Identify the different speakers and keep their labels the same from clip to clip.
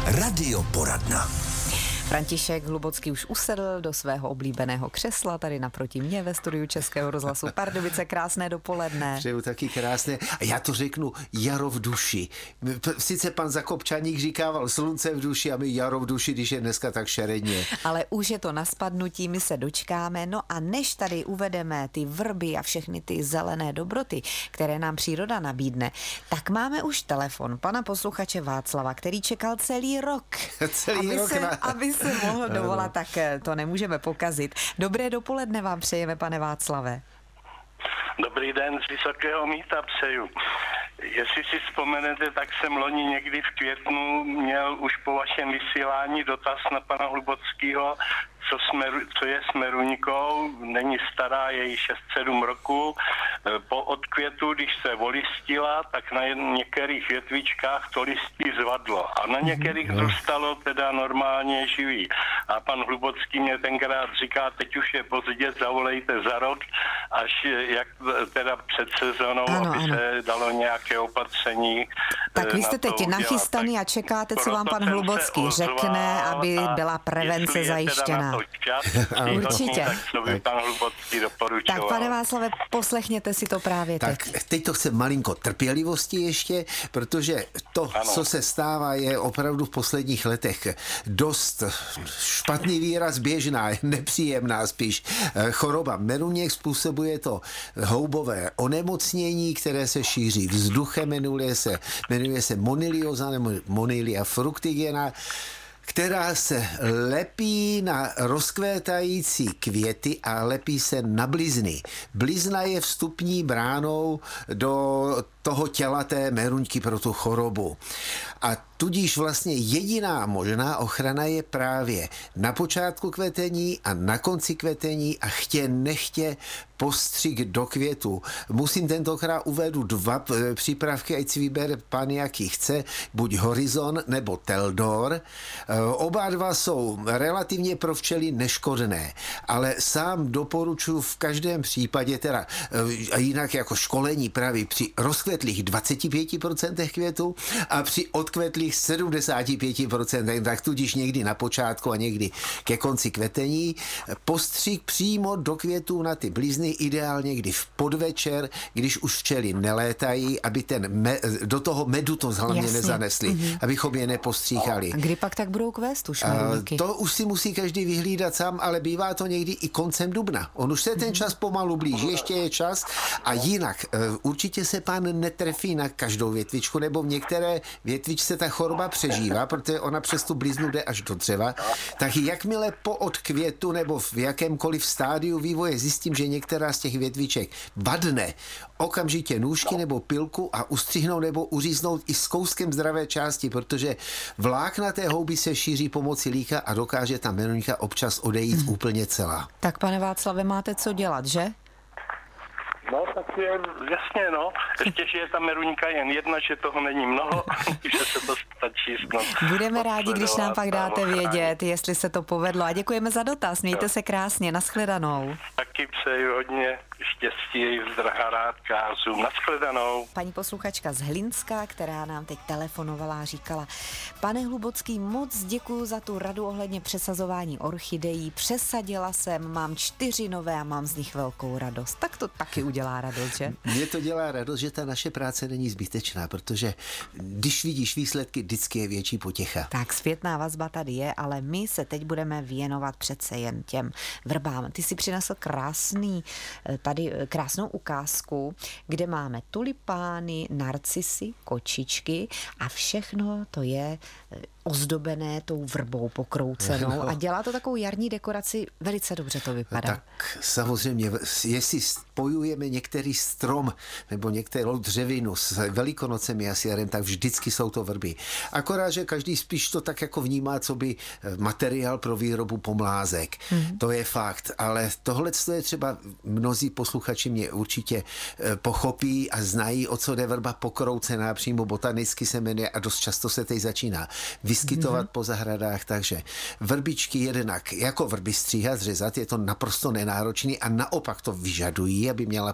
Speaker 1: Radioporadna.
Speaker 2: František Hlubocký už usedl do svého oblíbeného křesla tady naproti mě ve studiu Českého rozhlasu Pardubice. Krásné dopoledne.
Speaker 3: Přeju taky krásné. A já to řeknu jaro v duši. Sice pan Zakopčaník říkával slunce v duši a my jaro v duši, když je dneska tak šeredně.
Speaker 2: Ale už je to na spadnutí, my se dočkáme. No a než tady uvedeme ty vrby a všechny ty zelené dobroty, které nám příroda nabídne, tak máme už telefon pana posluchače Václava, který čekal celý rok. Aby se mohl dovolat, tak to nemůžeme pokazit. Dobré dopoledne vám přejeme, pane Václave.
Speaker 4: Dobrý den, z Vysokého Mýta přeju. Jestli si vzpomenete, tak jsem loni někdy v květnu měl už po vašem vysílání dotaz na pana Hlubockého, co je s meruňkou, není stará, je jí 6-7 roku. Po odkvětu, když se volistila, tak na některých větvičkách to listí zvadlo a na některých zůstalo teda normálně živý. A pan Hlubocký mě tenkrát říká, teď už je pozdě, zavolejte za rok, až jak teda před sezónou, aby se dalo nějaké opatření.
Speaker 2: Tak vy jste teď nachystaný a čekáte, co vám pan Hlubocký řekne, aby byla prevence zajištěna. Určitě. Tak pane Václave, poslechněte si to právě teď.
Speaker 3: Tak teď to chce malinko trpělivosti ještě, protože to, co se stává, je opravdu v posledních letech dost špatný výraz, běžná, nepříjemná spíš choroba meruněk. Způsobuje to houbové onemocnění, které se šíří vzduchem, jmenuje se monilioza nebo monilia fructigena, která se lepí na rozkvétající květy a lepí se na blizny. Blizna je vstupní bránou do toho těla té meruňky pro tu chorobu. A tudíž vlastně jediná možná ochrana je právě na počátku kvetení a na konci kvetení a chtě nechtě postřik do květu. Musím tentokrát uvedu 2 přípravky, ať si vybere pan, jaký chce, buď Horizon nebo Teldor. Oba dva jsou relativně pro včely neškodné, ale sám doporučuji v každém případě, teda a jinak jako školení praví při rozkvetlých 25% květu a při odkvetlých 75%, tak tudíž někdy na počátku a někdy ke konci kvetení. Postřik přímo do květů na ty blizny, ideálně kdy v podvečer, když už včely nelétají, aby do toho medu to hlavně nezanesli, abychom je nepostříchali.
Speaker 2: A kdy pak tak budou kvést už meruňky?
Speaker 3: To už si musí každý vyhlídat sám, ale bývá to někdy i koncem dubna. On už se ten čas pomalu blíží, ještě je čas a jinak určitě se pán netrefí na každou větvičku, nebo v některé větvičce ta choroba přežívá, protože ona přes tu bliznu jde až do dřeva, tak jakmile po odkvětu nebo v jakémkoliv stádiu vývoje zjistím, že některá z těch větviček vadne, okamžitě nůžky nebo pilku a ustřihnout nebo uříznout i s kouskem zdravé části, protože vlákna té houby se šíří pomocí líka a dokáže ta meruňka občas odejít úplně celá.
Speaker 2: Tak pane Václave, máte co dělat, že?
Speaker 4: No, tak je, jasně, no. Ještě, že je ta meruňka jen jedna, že toho není mnoho, že se to stačí snad.
Speaker 2: Budeme rádi, když nám pak dáte vědět, jestli se to povedlo. A děkujeme za dotaz. Mějte se krásně. Nashledanou.
Speaker 4: Taky přeju hodně štěstí, zdraha, rádka a zoom. Nashledanou.
Speaker 2: Paní posluchačka z Hlinska, která nám teď telefonovala, říkala: pane Hlubocký, moc děkuju za tu radu ohledně přesazování orchidejí. Přesadila jsem, mám 4 nové a mám z nich velkou radost. Tak to taky udělá radost, že?
Speaker 3: Mně to dělá radost, že ta naše práce není zbytečná, protože když vidíš výsledky, vždycky je větší potěcha.
Speaker 2: Tak zpětná vazba tady je, ale my se teď budeme věnovat přece jen těm vrbám. Ty si přinesl krásnou ukázku, kde máme tulipány, narcisy, kočičky a všechno to je ozdobené tou vrbou pokroucenou a dělá to takovou jarní dekoraci, velice dobře to vypadá.
Speaker 3: Tak samozřejmě, jestli spojujeme některý strom nebo některou dřevinu s Velikonocemi a s jarem, tak vždycky jsou to vrby. Akorát, že každý spíš to tak jako vnímá, co by materiál pro výrobu pomlázek. To je fakt, ale tohle je třeba mnozí posluchači mě určitě pochopí a znají, o co jde vrba pokroucená, přímo botanicky se jmenuje a dost často se teď začíná vyskytovat po zahradách, takže vrbičky jednak jako vrby stříhat, řezat, je to naprosto nenáročný a naopak to vyžadují, aby měla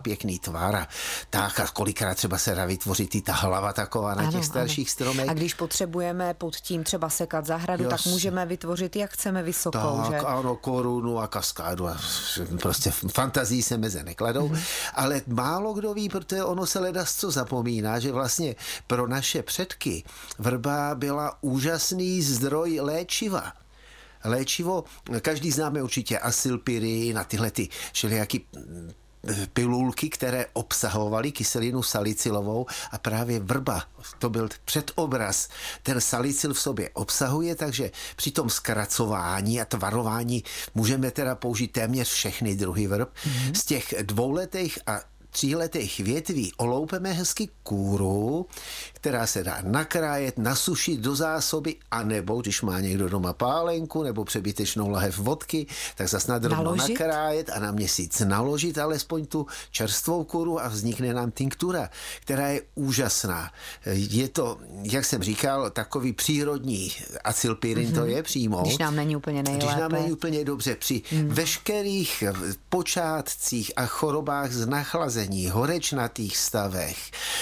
Speaker 3: pěkný tvar a tak a kolikrát třeba se dá vytvořit i ta hlava taková na těch starších stromech.
Speaker 2: A když potřebujeme pod tím třeba sekat zahradu, tak můžeme vytvořit, jak chceme, vysokou,
Speaker 3: tak,
Speaker 2: že?
Speaker 3: ano, korunu a kaskádu a prostě fantazii se meze nekladou, ale málo kdo ví, protože ono se ledasco zapomíná, že vlastně pro naše předky vrba byla úžasný zdroj léčiva. Léčivo, každý známe určitě asylpirin a tyhle ty všelijaký pilulky, které obsahovaly kyselinu salicylovou a právě vrba, to byl předobraz, ten salicil v sobě obsahuje, takže při tom zkracování a tvarování můžeme teda použít téměř všechny druhy vrb. Z těch 2letých a 3letých větví oloupeme hezky kůru, která se dá nakrájet, nasušit do zásoby, anebo, když má někdo doma pálenku nebo přebytečnou lahev vodky, tak zas nadrobno nakrájet a na měsíc naložit alespoň tu čerstvou kůru a vznikne nám tinktura, která je úžasná. Je to, jak jsem říkal, takový přírodní acylpirin, to je přímo.
Speaker 2: Když nám není úplně nejlépe.
Speaker 3: Když nám není úplně dobře. Při veškerých počátcích a chorobách z nachlazení, horečnatých stavech,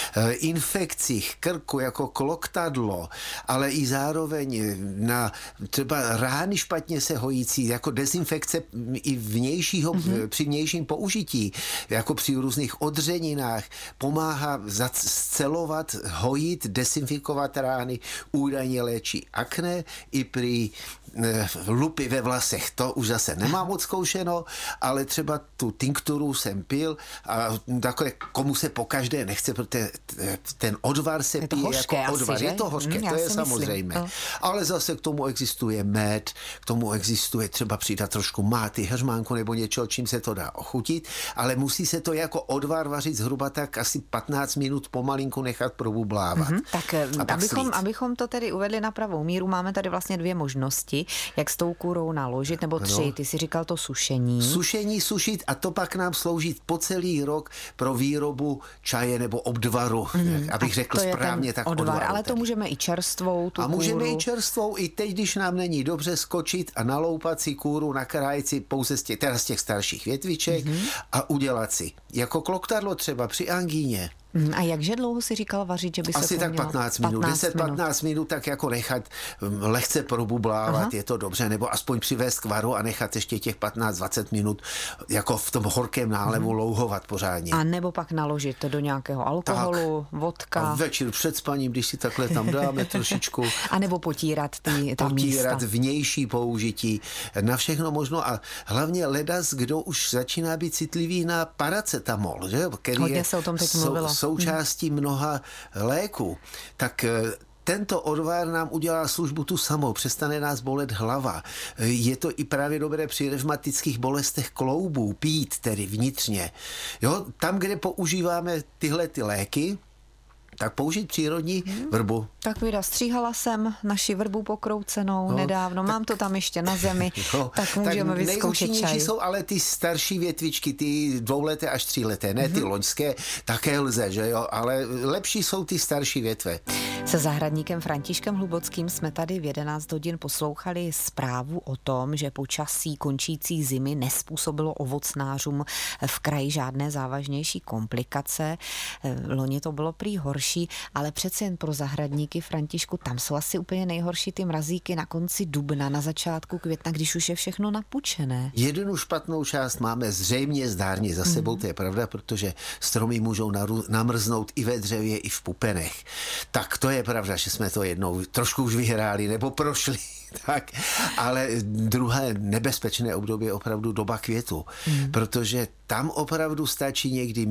Speaker 3: infekcích krku jako kloktadlo, ale i zároveň na třeba rány špatně se hojící, jako dezinfekce i vnějšího, při vnějším použití, jako při různých odřeninách, pomáhá scelovat, hojit, dezinfikovat rány, údajně léčí akné i při lupy ve vlasech. To už zase nemám moc zkoušeno, ale třeba tu tinkturu jsem pil a takové, komu se pokaždé nechce, protože ten odvar se pije
Speaker 2: hořké,
Speaker 3: jako odvar.
Speaker 2: Asi,
Speaker 3: je to hořké, to je samozřejmé. Ale zase k tomu existuje med, k tomu existuje třeba přidat trošku máty, heřmánku nebo něčeho, čím se to dá ochutit, ale musí se to jako odvar vařit zhruba tak asi 15 minut pomalinku nechat probublávat.
Speaker 2: Tak abychom to tedy uvedli na pravou míru, máme tady vlastně dvě možnosti, jak s tou kůrou naložit, nebo tři. Ty si říkal to sušení.
Speaker 3: Sušení, sušit a to pak nám slouží po celý rok pro výrobu čaje nebo obdvaru, abych řekl správně, tak odvar.
Speaker 2: Ale to můžeme i čerstvou, tu
Speaker 3: a
Speaker 2: kůru.
Speaker 3: můžeme i čerstvou, i teď, když nám není dobře, skočit a naloupat si kůru, nakrájet si pouze z těch starších větviček a udělat si. Jako kloktadlo třeba při angíně.
Speaker 2: A jakže dlouho si říkal vařit, že by se
Speaker 3: asi
Speaker 2: to
Speaker 3: tak 15 minut, 10-15 minut, tak jako nechat lehce probublávat, je to dobře, nebo aspoň přivést k varu a nechat ještě těch 15-20 minut jako v tom horkém nálevu louhovat pořádně.
Speaker 2: A nebo pak naložit to do nějakého alkoholu, vodka.
Speaker 3: A večer před spaním, když si takhle tam dáme trošičku.
Speaker 2: A nebo potírat ta místa.
Speaker 3: Vnější použití, na všechno možno a hlavně ledas, kdo už začíná být citlivý na paracetamol, že? Který
Speaker 2: hodně se o tom teď mluvilo.
Speaker 3: Součástí mnoha léků, tak tento odvar nám udělá službu tu samou, přestane nás bolet hlava. Je to i právě dobré při revmatických bolestech kloubů, pít tedy vnitřně. Jo, tam, kde používáme tyhle ty léky, tak použít přírodní vrbu.
Speaker 2: Tak Vida, stříhala jsem naši vrbu pokroucenou nedávno, mám to tam ještě na zemi, tak můžeme vyzkoušet čaj.
Speaker 3: Nejúčinnější jsou ale ty starší větvičky, ty 2leté až 3leté, ne ty loňské, také lze, že jo, ale lepší jsou ty starší větve.
Speaker 2: Se zahradníkem Františkem Hlubockým jsme tady v 11 hodin poslouchali zprávu o tom, že počasí končící zimy nezpůsobilo ovocnářům v kraji žádné závažnější komplikace. Loni to bylo prý horší, ale přece jen pro zahradníky, Františku, tam jsou asi úplně nejhorší ty mrazíky na konci dubna, na začátku května, když už je všechno napučené.
Speaker 3: Jednu špatnou část máme zřejmě zdárně za sebou, to je pravda, protože stromy můžou namrznout i ve dřevě, i v pupenech. Tak to je pravda, že jsme to jednou trošku už vyhráli nebo prošli. Tak, ale druhé nebezpečné období je opravdu doba květu, protože tam opravdu stačí někdy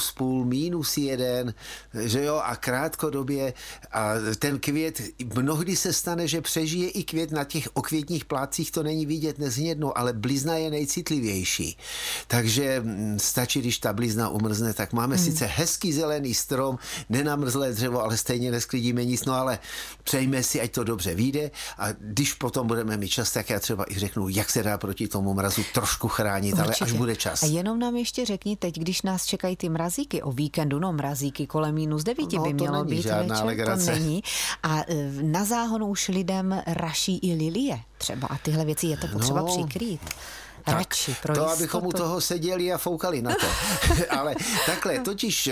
Speaker 3: -0,5, -1, že jo, a krátkodobě a ten květ, mnohdy se stane, že přežije i květ na těch okvětních plácích, to není vidět, nezhnědnou, ale blizna je nejcitlivější. Takže stačí, když ta blizna umrzne, tak máme sice hezký zelený strom, nenamrzlé dřevo, ale stejně nesklidíme nic, no ale přejme si, ať to dobře vyjde a když potom budeme mít čas, tak já třeba i řeknu, jak se dá proti tomu mrazu trošku chránit, určitě. Ale až bude čas.
Speaker 2: A jenom nám ještě řekni teď, když nás čekají ty mrazíky o víkendu, no mrazíky kolem -9 by mělo být večer, to není. A na záhonu už lidem raší i lilie třeba a tyhle věci je to potřeba přikrýt. radši pro jistotu.
Speaker 3: To, abychom u toho seděli a foukali na to. Ale takhle, totiž...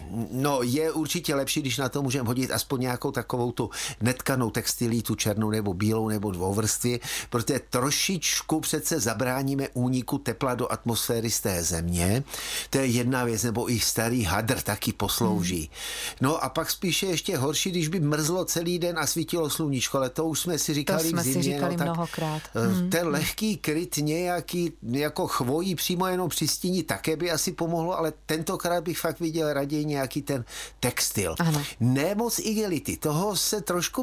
Speaker 3: No, je určitě lepší, když na to můžeme hodit aspoň nějakou takovou tu netkanou textilí, tu černou nebo bílou nebo dvouvrstvě, protože trošičku přece zabráníme úniku tepla do atmosféry z té země. To je jedna věc, nebo i starý hadr taky poslouží. No a pak spíše ještě horší, když by mrzlo celý den a svítilo sluníčko, ale to už jsme si říkali v zimě.
Speaker 2: Mnohokrát.
Speaker 3: Ten lehký kryt nějaký jako chvojí přímo jenom při stíni také by asi pomohlo, ale tentokrát bych fakt viděl raději nějaký ten textil.
Speaker 2: Ano.
Speaker 3: Ne moc igelity, toho se trošku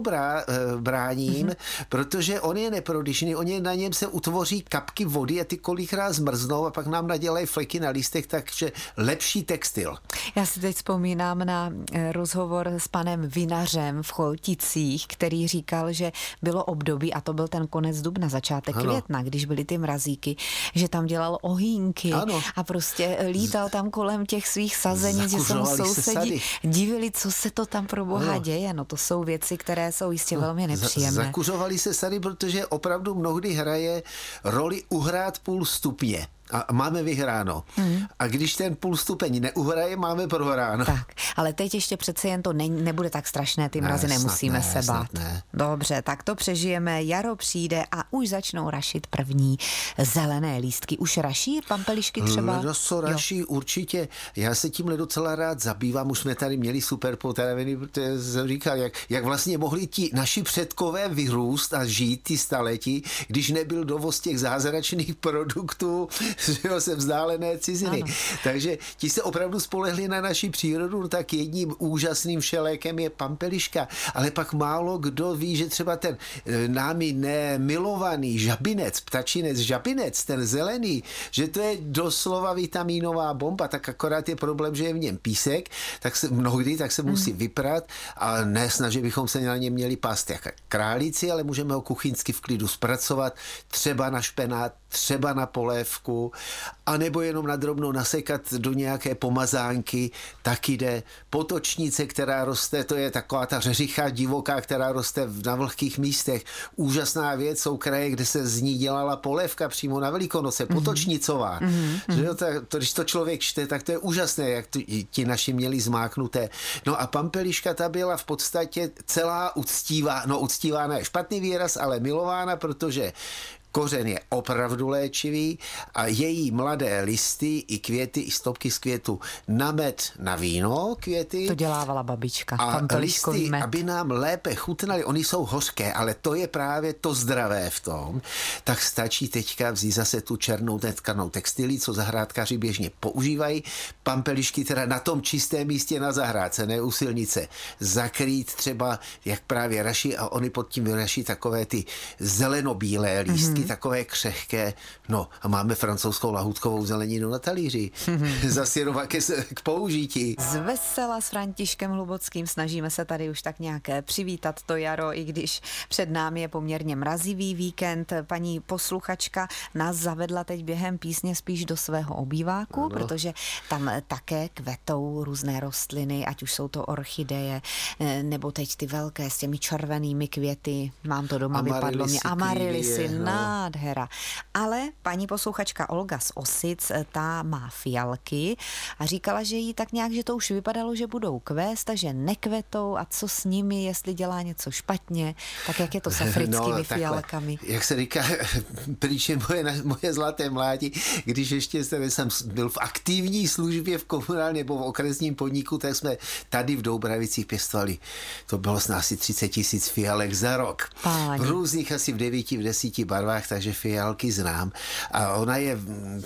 Speaker 3: bráním, protože on je neprodyšný, na něm se utvoří kapky vody a ty kolikrát zmrznou a pak nám nadělají fleky na listech, takže lepší textil.
Speaker 2: Já si teď vzpomínám na rozhovor s panem vinařem v Cholticích, který říkal, že bylo období, a to byl ten konec dubna, začátek května, když byly ty mrazíky, že tam dělal ohýnky a prostě lítal tam kolem těch svých sazenic, že se mu sousedi divili, co se to tam pro boha děje. No to jsou věci, které jsou jistě velmi nepříjemné.
Speaker 3: Zakuřovali se sady, protože opravdu mnohdy hraje roli uhrát půl stupně. A máme vyhráno. A když ten půl stupeň neuhraje, máme prohráno.
Speaker 2: Tak, ale teď ještě přece jen to nebude tak strašné, ty mrazy nemusíme se bát. Dobře, tak to přežijeme, jaro přijde a už začnou rašit první zelené lístky. Už raší pampelišky třeba?
Speaker 3: Ledoso raší určitě. Já se tímhle docela rád zabývám. Už jsme tady měli super potraviny, protože jsem říkal, jak vlastně mohli ti naši předkové vyrůst a žít ty staletí, když nebyl dovoz těch zázračných produktů ze vzdálené ciziny. Ano. Takže ti se opravdu spolehli na naši přírodu, no tak jedním úžasným všelékem je pampeliška, ale pak málo kdo ví, že třeba ten námi nemilovaný žabinec, ptačinec žabinec, ten zelený, že to je doslova vitamínová bomba, tak akorát je problém, že je v něm písek, tak se mnohdy tak se musí vyprat a ne snaží bychom se na něm měli pást jako králíci, ale můžeme ho kuchyňsky v klidu zpracovat, třeba na špenát, třeba na polévku, anebo jenom na drobnou nasekat do nějaké pomazánky, tak jde. Potočnice, která roste, to je taková ta řeřicha divoká, která roste na vlhkých místech. Úžasná věc, jsou kraje, kde se z ní dělala polévka přímo na Velikonoce, potočnicová. Že jo, když to člověk čte, tak to je úžasné, jak ti naši měli zmáknuté. No a pampeliška ta byla v podstatě celá uctívána je špatný výraz, ale milována, protože kořen je opravdu léčivý a její mladé listy i květy, i stopky z květu na med, na víno květy.
Speaker 2: To dělávala babička.
Speaker 3: A listy, aby nám lépe chutnaly, oni jsou hořké, ale to je právě to zdravé v tom, tak stačí teďka vzít zase tu černou netkanou textilí, co zahrádkaři běžně používají, pampelišky teda na tom čistém místě na zahrádce, ne u silnice, zakrýt třeba, jak právě raší a oni pod tím vyraší takové ty zelenobílé lístky, takové křehké. No a máme francouzskou lahůdkovou zeleninu na talíři. Zasirovat k použití.
Speaker 2: Z vesela s Františkem Hlubockým snažíme se tady už tak nějak přivítat to jaro, i když před námi je poměrně mrazivý víkend. Paní posluchačka nás zavedla teď během písně spíš do svého obýváku, protože tam také kvetou různé rostliny, ať už jsou to orchideje, nebo teď ty velké s těmi červenými květy. Mám to doma, vypadlo mě. Amarilisy, nádhera. Ale paní posluchačka Olga z Osic, ta má fialky a říkala, že jí tak nějak, že to už vypadalo, že budou kvést a že nekvetou a co s nimi, jestli dělá něco špatně, tak jak je to s africkými fialkami.
Speaker 3: Jak se říká, pryč je moje zlaté mládí, když ještě jsem byl v aktivní službě v komunálně nebo v okresním podniku, tak jsme tady v Doubravicích pěstovali. To bylo snad asi 30 000 fialek za rok.
Speaker 2: Páni.
Speaker 3: V různých asi v 9, v 10 barvách, takže fialky znám. A ona je,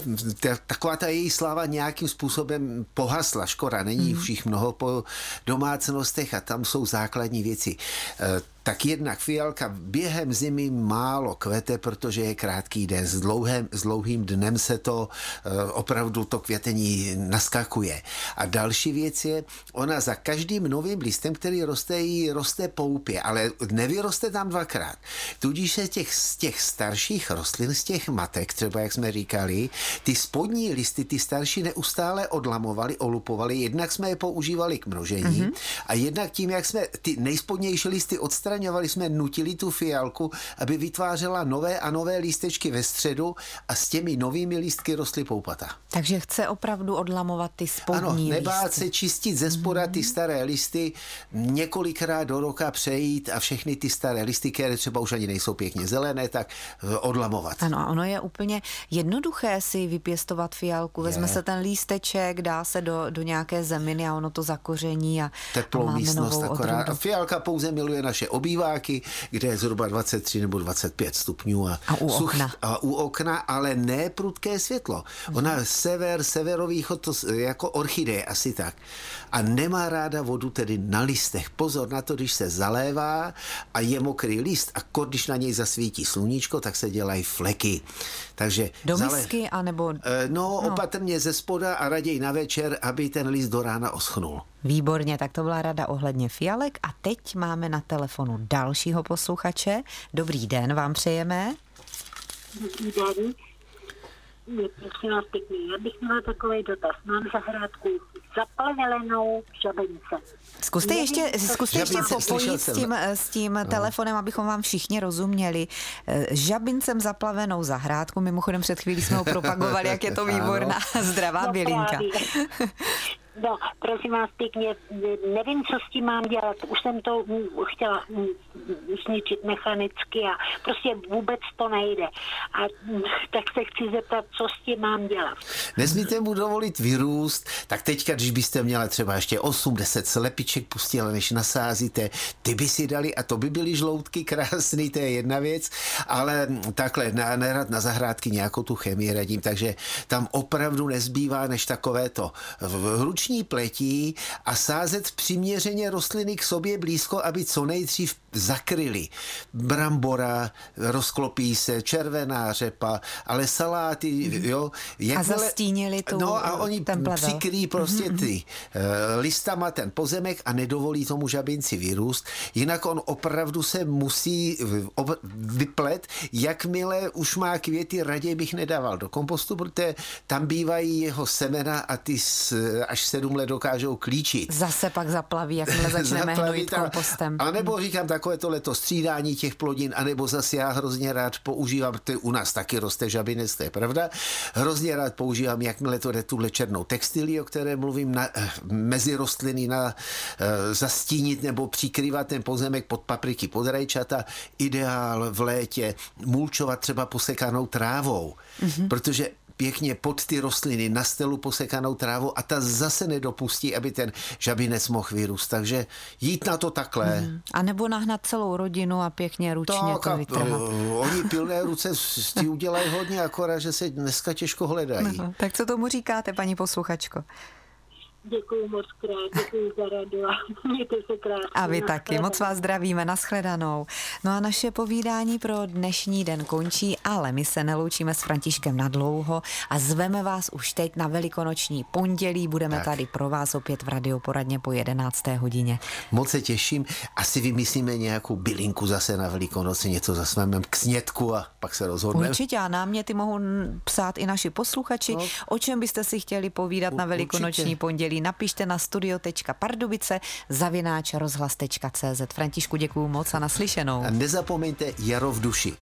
Speaker 3: taková ta její sláva nějakým způsobem pohasla, škoda, není už jich mnoho po domácnostech a tam jsou základní věci. Tak jednak fialka během zimy málo kvete, protože je krátký den. S dlouhým dnem se to opravdu to květení naskakuje. A další věc je, ona za každým novým listem, který roste, jí roste poupě, ale nevyroste tam dvakrát. Tudíž se z těch starších rostlin, z těch matek, třeba jak jsme říkali, ty spodní listy, ty starší neustále odlamovali, olupovali, jednak jsme je používali k množení a jednak tím, jak jsme ty nejspodnější listy odstranili, odstraňovali jsme, nutili tu fialku, aby vytvářela nové a nové lístečky ve středu a s těmi novými lístky rostly poupata.
Speaker 2: Takže chce opravdu odlamovat ty spodní
Speaker 3: ano, nebát
Speaker 2: lístky.
Speaker 3: se čistit ze spoda ty staré listy, několikrát do roka přejít a všechny ty staré listy, které třeba už ani nejsou pěkně zelené, tak odlamovat.
Speaker 2: Ano, a ono je úplně jednoduché si vypěstovat fialku. Vezme se ten lísteček, dá se do nějaké zeminy a ono to zakoření a
Speaker 3: teplou
Speaker 2: máme
Speaker 3: místnost
Speaker 2: novou
Speaker 3: akorát.
Speaker 2: odrůdu.
Speaker 3: A fialka pouze miluje naše obýváky, kde je zhruba 23 nebo 25 stupňů
Speaker 2: A u okna.
Speaker 3: A u okna, ale ne prudké světlo. Ona severovýchod, to jako orchideje, asi tak. A nemá ráda vodu tedy na listech. Pozor na to, když se zalévá a je mokrý list a když na něj zasvítí sluníčko, tak se dělají fleky. Takže
Speaker 2: do misky, anebo...
Speaker 3: opatrně ze spoda a raději na večer, aby ten list do rána oschnul.
Speaker 2: Výborně, tak to byla rada ohledně fialek a teď máme na telefonu dalšího posluchače. Dobrý den, vám přejeme.
Speaker 1: Dobrý den. Prosím vás pěkně, já bych měla takový dotaz. Mám zahrádku zaplevelenou žabenice.
Speaker 2: Zkuste ještě popojit s tím telefonem, abychom vám všichni rozuměli. Žabincem zaplavenou zahrádku, mimochodem před chvílí jsme ho propagovali, jak je to výborná zdravá bylinka.
Speaker 1: No, prosím vás pěkně, nevím, co s tím mám dělat. Už jsem to chtěla zničit mechanicky a prostě vůbec to nejde. A tak se chci zeptat, co s tím mám dělat.
Speaker 3: Nesmíte mu dovolit vyrůst, tak teďka, když byste měla třeba ještě 8-10 slepiček pustila, než nasázíte, ty by si dali a to by byly žloutky krásný, to je jedna věc, ale takhle nerad na zahrádky nějakou tu chemii radím, takže tam opravdu nezbývá než takovéto ruční pletí a sázet přiměřeně rostliny k sobě blízko, aby co nejdřív zakryli. Brambora, rozklopí se, červená řepa, ale saláty, jo.
Speaker 2: A zastínili tu
Speaker 3: a oni přikryjí prostě ty listama ten pozemek a nedovolí tomu žabinci vyrůst. Jinak on opravdu se musí vyplet, jakmile už má květy, raději bych nedával do kompostu, protože tam bývají jeho semena a ty až 7 let dokážou klíčit.
Speaker 2: Zase pak zaplaví, jakmile začneme hnojit kompostem.
Speaker 3: A nebo říkám takové tohleto střídání těch plodin, anebo zase já hrozně rád používám, protože u nás taky roste žabinec, to je pravda, hrozně rád používám, jakmile to jde tuhle černou textilii, o které mluvím, mezi rostliny zastínit nebo přikrývat ten pozemek pod papriky, pod rajčata, ideál v létě mulčovat třeba posekanou trávou, protože pěkně pod ty rostliny na stelu posekanou trávu a ta zase nedopustí, aby ten žabinec mohl vyrůst. Takže jít na to takhle.
Speaker 2: A nebo nahnat celou rodinu a pěkně ručně to vytrhat.
Speaker 3: Oni pilné ruce s tím udělají hodně, akorát, že se dneska těžko hledají.
Speaker 2: No, tak co tomu říkáte, paní posluchačko?
Speaker 1: Děkuju moc krát, děkuju za radu a mějte se krásně.
Speaker 2: A vy taky, moc vás zdravíme, nashledanou. No a naše povídání pro dnešní den končí, ale my se neloučíme s Františkem nadlouho a zveme vás už teď na velikonoční pondělí. Budeme tady pro vás opět v radioporadně po 11. hodině.
Speaker 3: Moc se těším. Asi vymyslíme nějakou bylinku zase na Velikonoci, něco zasveme k snědku a pak se rozhodneme.
Speaker 2: Určitě a náměty mohou psát i naši posluchači. No. O čem byste si chtěli povídat na velikonoční pondělí? Napište na studio.pardubice@rozhlas.cz. Františku, děkuju moc a naslyšenou.
Speaker 3: A nezapomeňte jaro v duši.